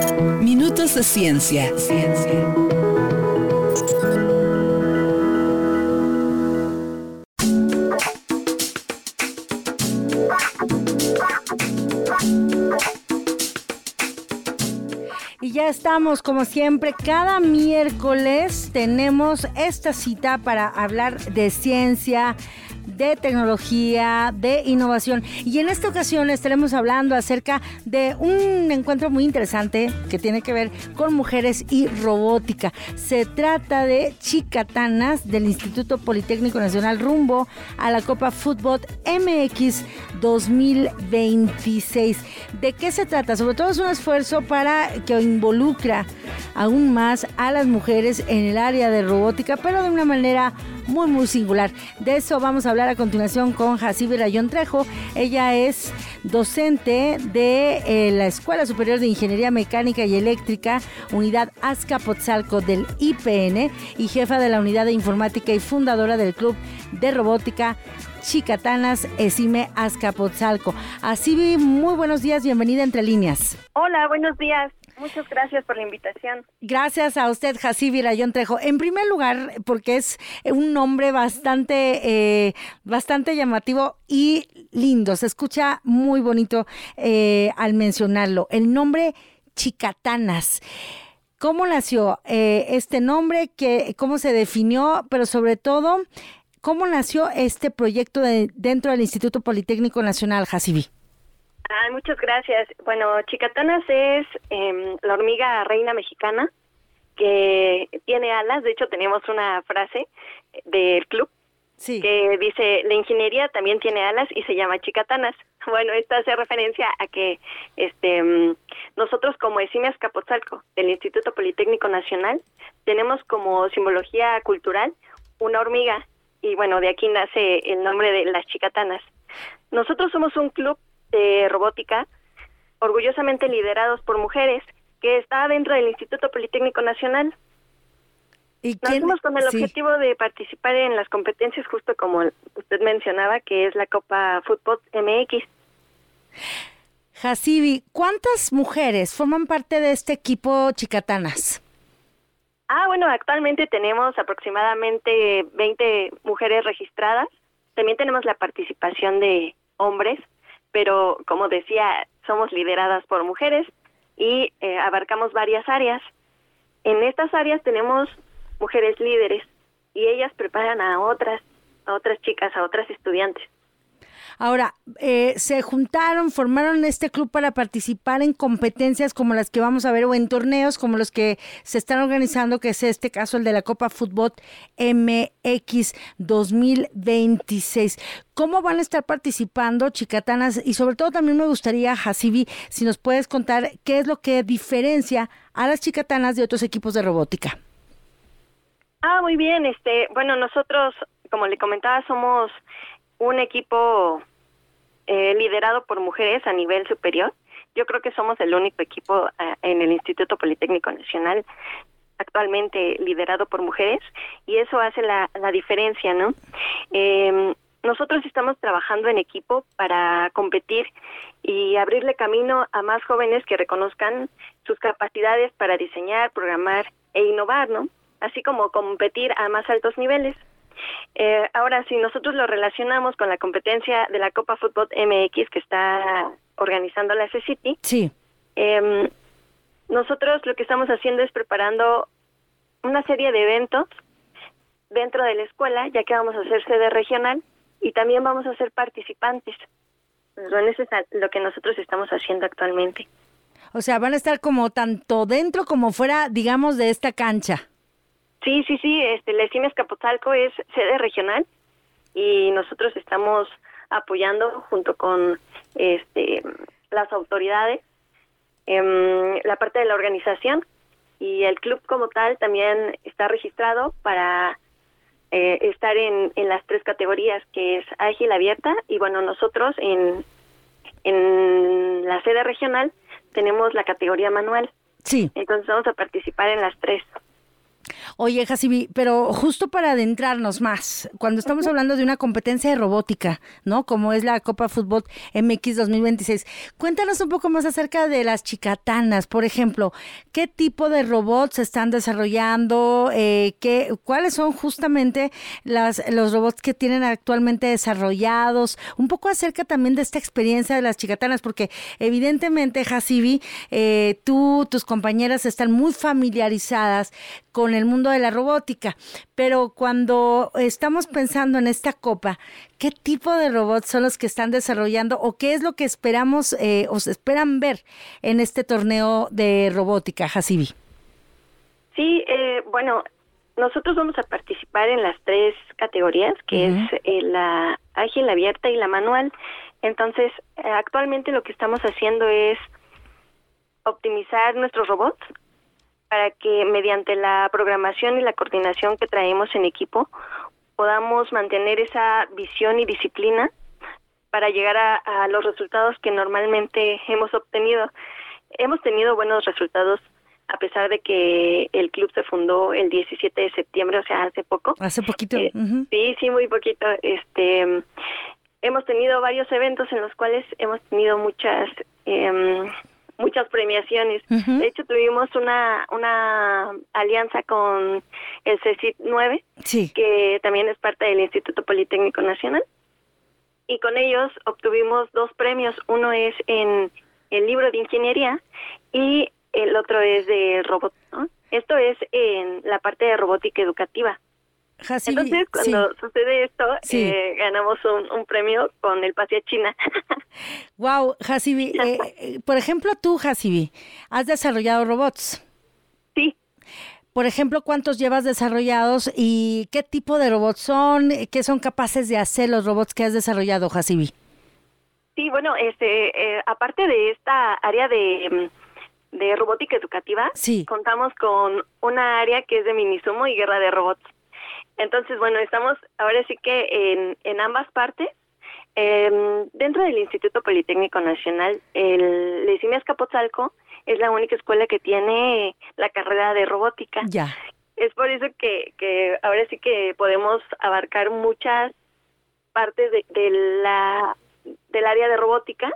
Minutos de ciencia. Y ya estamos, como siempre, cada miércoles tenemos esta cita para hablar de ciencia, de tecnología, de innovación. Y en esta ocasión estaremos hablando acerca de un encuentro muy interesante que tiene que ver con mujeres y robótica. Se trata de Chicatanas del Instituto Politécnico Nacional rumbo a la Copa Fútbol MX 2026. ¿De qué se trata? Sobre todo es un esfuerzo para que involucra aún más a las mujeres en el área de robótica, pero de una manera muy singular. De eso vamos a hablar a continuación con Jacibe Rayón Trejo. Ella es docente de la Escuela Superior de Ingeniería Mecánica y Eléctrica, Unidad Azcapotzalco del IPN, y jefa de la Unidad de Informática y fundadora del Club de Robótica Chicatanas ESIME Azcapotzalco. Jacibe, muy buenos días, bienvenida a Entre Líneas. Hola, buenos días. Muchas gracias por la invitación. Gracias a usted, Jacibe Rayón Trejo. En primer lugar, porque es un nombre bastante llamativo y lindo. Se escucha muy bonito al mencionarlo. El nombre Chicatanas. ¿Cómo nació este nombre? ¿Cómo se definió? Pero sobre todo, ¿cómo nació este proyecto dentro del Instituto Politécnico Nacional, Jacibe? Muchas gracias. Bueno, Chicatanas es la hormiga reina mexicana que tiene alas. De hecho, tenemos una frase del club que dice, la ingeniería también tiene alas y se llama Chicatanas. Bueno, esto hace referencia a que nosotros como ESIME Azcapotzalco del Instituto Politécnico Nacional tenemos como simbología cultural una hormiga y bueno, de aquí nace el nombre de las Chicatanas. Nosotros somos un club de robótica, orgullosamente liderados por mujeres, que está dentro del Instituto Politécnico Nacional. ¿Y nacimos con el objetivo de participar en las competencias, justo como usted mencionaba, que es la Copa Fútbol MX. Jacibe, ¿cuántas mujeres forman parte de este equipo Chicatanas? Bueno, actualmente tenemos aproximadamente 20 mujeres registradas. También tenemos la participación de hombres, pero como decía, somos lideradas por mujeres y abarcamos varias áreas. En estas áreas tenemos mujeres líderes y ellas preparan a otras chicas, a otras estudiantes. Ahora, se juntaron, formaron este club para participar en competencias como las que vamos a ver o en torneos como los que se están organizando, que es este caso el de la Copa Fútbol MX 2026. ¿Cómo van a estar participando Chicatanas? Y sobre todo también me gustaría, Jacibe, si nos puedes contar qué es lo que diferencia a las Chicatanas de otros equipos de robótica. Muy bien. Bueno, nosotros, como le comentaba, somos un equipo liderado por mujeres a nivel superior. Yo creo que somos el único equipo en el Instituto Politécnico Nacional actualmente liderado por mujeres y eso hace la diferencia, ¿no? Nosotros estamos trabajando en equipo para competir y abrirle camino a más jóvenes que reconozcan sus capacidades para diseñar, programar e innovar, ¿no? Así como competir a más altos niveles. Ahora, si nosotros lo relacionamos con la competencia de la Copa Fútbol MX que está organizando la CCT, nosotros lo que estamos haciendo es preparando una serie de eventos dentro de la escuela, ya que vamos a hacer sede regional y también vamos a ser participantes. Bueno, eso es lo que nosotros estamos haciendo actualmente. O sea, van a estar como tanto dentro como fuera, digamos, de esta cancha. Sí, la ESIME Azcapotzalco es sede regional y nosotros estamos apoyando junto con las autoridades la parte de la organización y el club como tal también está registrado para estar en las 3 categorías, que es ágil, abierta y bueno, nosotros en la sede regional tenemos la categoría manual. Sí. Entonces vamos a participar en las 3. Oye, Hasibi, pero justo para adentrarnos más, cuando estamos hablando de una competencia de robótica, ¿no? Como es la Copa Fútbol MX 2026, cuéntanos un poco más acerca de las chicatanas, por ejemplo, ¿qué tipo de robots se están desarrollando? ¿Cuáles son justamente los robots que tienen actualmente desarrollados? Un poco acerca también de esta experiencia de las chicatanas, porque evidentemente, Hasibi, tus compañeras están muy familiarizadas con el mundo de la robótica, pero cuando estamos pensando en esta copa, ¿qué tipo de robots son los que están desarrollando o qué es lo que esperamos o se esperan ver en este torneo de robótica, Hasibi? Sí, bueno, nosotros vamos a participar en las 3 categorías, que es la ágil, la abierta y la manual. Entonces, actualmente lo que estamos haciendo es optimizar nuestros robots para que mediante la programación y la coordinación que traemos en equipo podamos mantener esa visión y disciplina para llegar a los resultados que normalmente hemos obtenido. Hemos tenido buenos resultados a pesar de que el club se fundó el 17 de septiembre, o sea, hace poco. Hace poquito. Sí, muy poquito. Hemos tenido varios eventos en los cuales hemos tenido muchas premiaciones. De hecho, tuvimos una alianza con el CECIT 9, sí, que también es parte del Instituto Politécnico Nacional. Y con ellos obtuvimos 2 premios. Uno es en el libro de ingeniería y el otro es de robot, ¿no? Esto es en la parte de robótica educativa. Hasibi, entonces, cuando sucede esto, ganamos un premio con el pase a China. Wow, Hasibi, por ejemplo, tú, Hasibi, has desarrollado robots. Sí. Por ejemplo, ¿cuántos llevas desarrollados y qué tipo de robots son? ¿Qué son capaces de hacer los robots que has desarrollado, Hasibi? Sí, bueno, aparte de esta área de robótica educativa, sí, contamos con una área que es de Minisumo y guerra de robots. Entonces, bueno, estamos ahora sí que en ambas partes. Dentro del Instituto Politécnico Nacional, el Lezime Azcapotzalco es la única escuela que tiene la carrera de robótica. Ya. Es por eso que ahora sí que podemos abarcar muchas partes del área de robótica.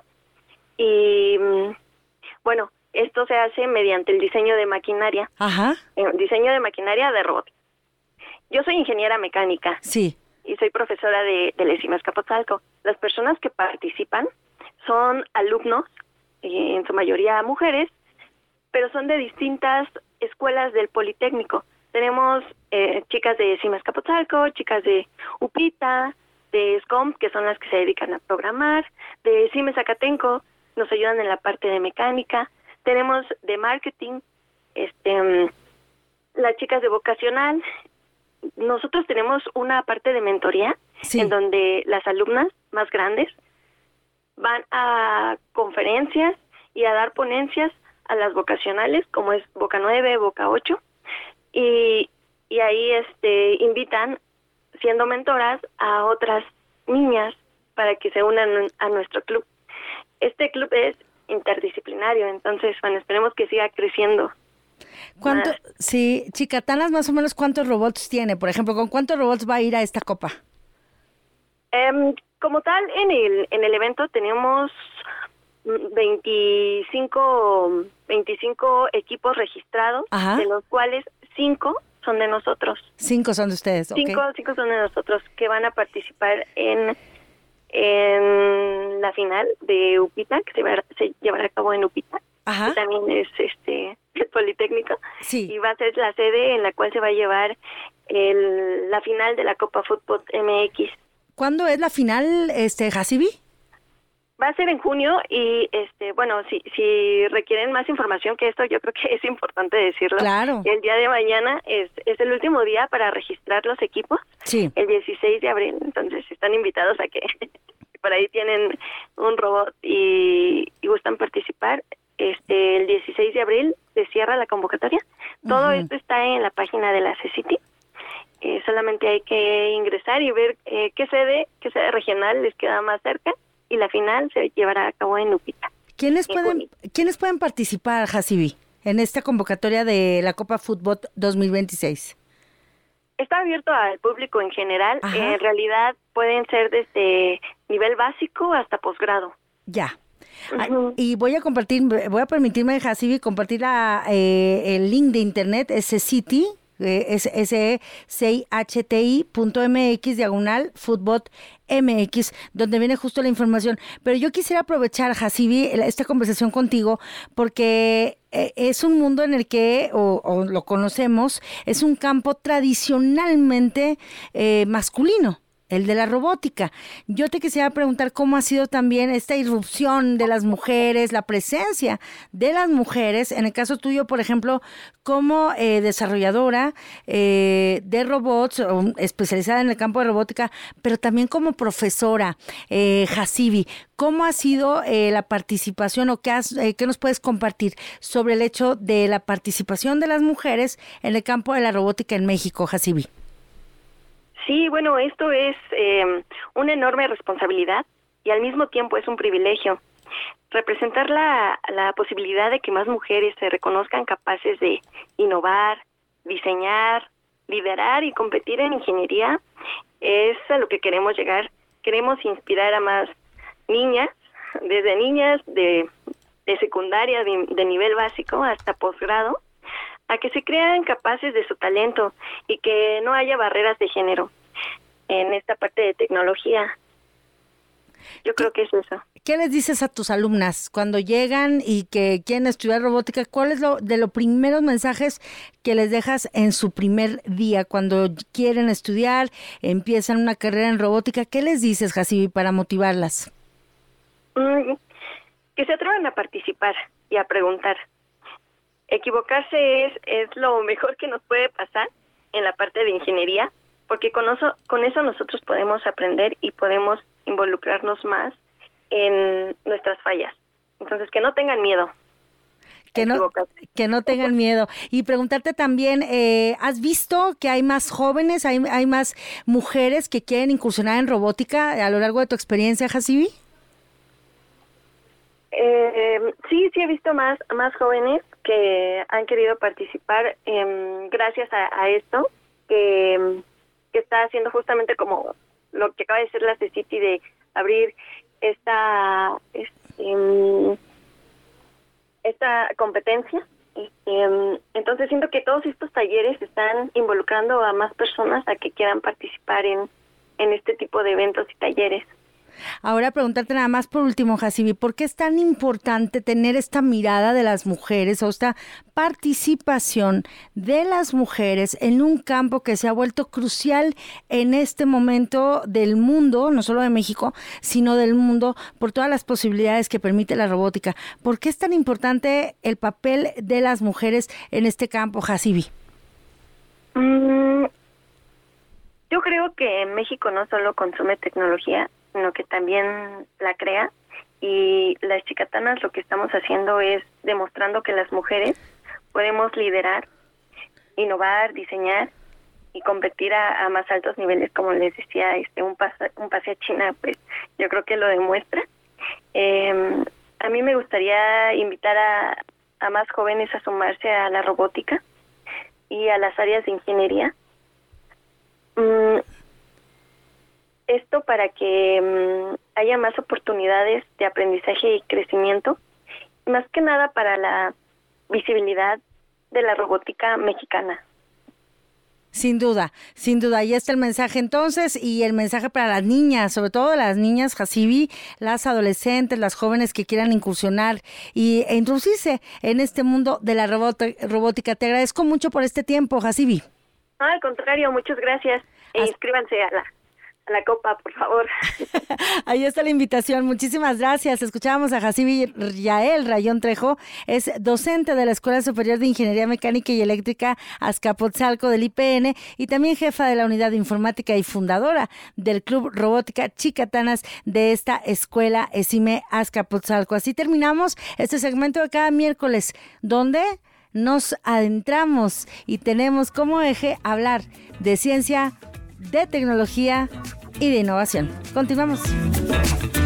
Y bueno, esto se hace mediante el diseño de maquinaria. Ajá. Diseño de maquinaria de robots. Yo soy ingeniera mecánica. Sí. Y soy profesora de Lezime Azcapotzalco. Las personas que participan son alumnos, en su mayoría mujeres, pero son de distintas escuelas del Politécnico. Tenemos chicas de Lezime Azcapotzalco, chicas de UPITA, de SCOM, que son las que se dedican a programar, de CIME Zacatenco, nos ayudan en la parte de mecánica. Tenemos de marketing, las chicas de vocacional. Nosotros tenemos una parte de mentoría, sí, en donde las alumnas más grandes van a conferencias y a dar ponencias a las vocacionales, como es Voca 9, Voca 8, y ahí invitan, siendo mentoras, a otras niñas para que se unan a nuestro club. Este club es interdisciplinario, entonces, bueno, esperemos que siga creciendo. ¿Cuánto? Sí, Chicatanas, más o menos, ¿cuántos robots tiene? Por ejemplo, ¿con cuántos robots va a ir a esta copa? Como tal, en el evento tenemos 25 equipos registrados, ajá, de los cuales 5 son de nosotros. 5 son de ustedes, okay. 5 son de nosotros, que van a participar en la final de UPITA, que se llevará a cabo en UPITA. Ajá. Que también es el Politécnico. Sí. Y va a ser la sede en la cual se va a llevar la final de la Copa Fútbol MX. ¿Cuándo es la final, Hasibi? Va a ser en junio y, bueno, si requieren más información que esto, yo creo que es importante decirlo. Claro. El día de mañana es el último día para registrar los equipos. Sí. El 16 de abril, entonces están invitados a que por ahí tienen un robot y gustan participar. El 16 de abril se cierra la convocatoria. Todo esto está en la página de la CECITI. Solamente hay que ingresar y ver qué sede regional les queda más cerca, y la final se llevará a cabo en UPITA. ¿Quiénes pueden participar, Hasibi, en esta convocatoria de la Copa Fútbol 2026? Está abierto al público en general. En realidad pueden ser desde nivel básico hasta posgrado. Ya. Y voy a permitirme, Hasibi, compartir el link de internet, SCIHTI, SCHTI.mx/Footbot.mx, donde viene justo la información. Pero yo quisiera aprovechar, Hasibi, esta conversación contigo, porque es un mundo en el que, o lo conocemos, es un campo tradicionalmente masculino, el de la robótica. Yo te quisiera preguntar cómo ha sido también esta irrupción de las mujeres, la presencia de las mujeres, en el caso tuyo, por ejemplo, como desarrolladora de robots, especializada en el campo de robótica, pero también como profesora, Hasibi. ¿Cómo ha sido la participación o qué nos puedes compartir sobre el hecho de la participación de las mujeres en el campo de la robótica en México, Hasibi? Sí, bueno, esto es una enorme responsabilidad y al mismo tiempo es un privilegio. Representar la posibilidad de que más mujeres se reconozcan capaces de innovar, diseñar, liderar y competir en ingeniería es a lo que queremos llegar. Queremos inspirar a más niñas, desde niñas de secundaria, de nivel básico hasta posgrado, a que se crean capaces de su talento y que no haya barreras de género en esta parte de tecnología. Yo creo que es eso. ¿Qué les dices a tus alumnas cuando llegan y que quieren estudiar robótica? ¿Cuál es de los primeros mensajes que les dejas en su primer día cuando quieren estudiar, empiezan una carrera en robótica? ¿Qué les dices, Hasibi, para motivarlas? Que se atrevan a participar y a preguntar. Equivocarse es lo mejor que nos puede pasar en la parte de ingeniería, porque con eso nosotros podemos aprender y podemos involucrarnos más en nuestras fallas. Entonces, que no tengan miedo. Que no tengan miedo. Y preguntarte también, ¿has visto que hay más jóvenes, hay más mujeres que quieren incursionar en robótica a lo largo de tu experiencia, Hasibi? Sí he visto más jóvenes que han querido participar gracias a esto, que está haciendo justamente como lo que acaba de ser la CECITI, de abrir esta competencia. Entonces siento que todos estos talleres están involucrando a más personas a que quieran participar en este tipo de eventos y talleres. Ahora preguntarte nada más por último, Hasibi, ¿por qué es tan importante tener esta mirada de las mujeres o esta participación de las mujeres en un campo que se ha vuelto crucial en este momento del mundo, no solo de México, sino del mundo, por todas las posibilidades que permite la robótica? ¿Por qué es tan importante el papel de las mujeres en este campo, Hasibi? Yo creo que México no solo consume tecnología, sino que también la crea, y las chicatanas lo que estamos haciendo es demostrando que las mujeres podemos liderar, innovar, diseñar y competir a más altos niveles, como les decía, un pase a China, pues yo creo que lo demuestra. A mí me gustaría invitar a más jóvenes a sumarse a la robótica y a las áreas de ingeniería. Esto para que haya más oportunidades de aprendizaje y crecimiento, más que nada para la visibilidad de la robótica mexicana. Sin duda, ahí está el mensaje entonces, y el mensaje para las niñas, sobre todo las niñas, Hasibi, las adolescentes, las jóvenes que quieran incursionar e introducirse en este mundo de la robótica. Te agradezco mucho por este tiempo, Hasibi. No, al contrario, muchas gracias. Inscríbanse a la copa, por favor. Ahí está la invitación. Muchísimas gracias. Escuchábamos a Hasibi Yael Rayón Trejo, es docente de la Escuela Superior de Ingeniería Mecánica y Eléctrica Azcapotzalco del IPN y también jefa de la Unidad de Informática y fundadora del Club Robótica Chicatanas de esta escuela ESIME Azcapotzalco. Así terminamos este segmento de cada miércoles, donde nos adentramos y tenemos como eje hablar de ciencia, de tecnología y de innovación. Continuamos.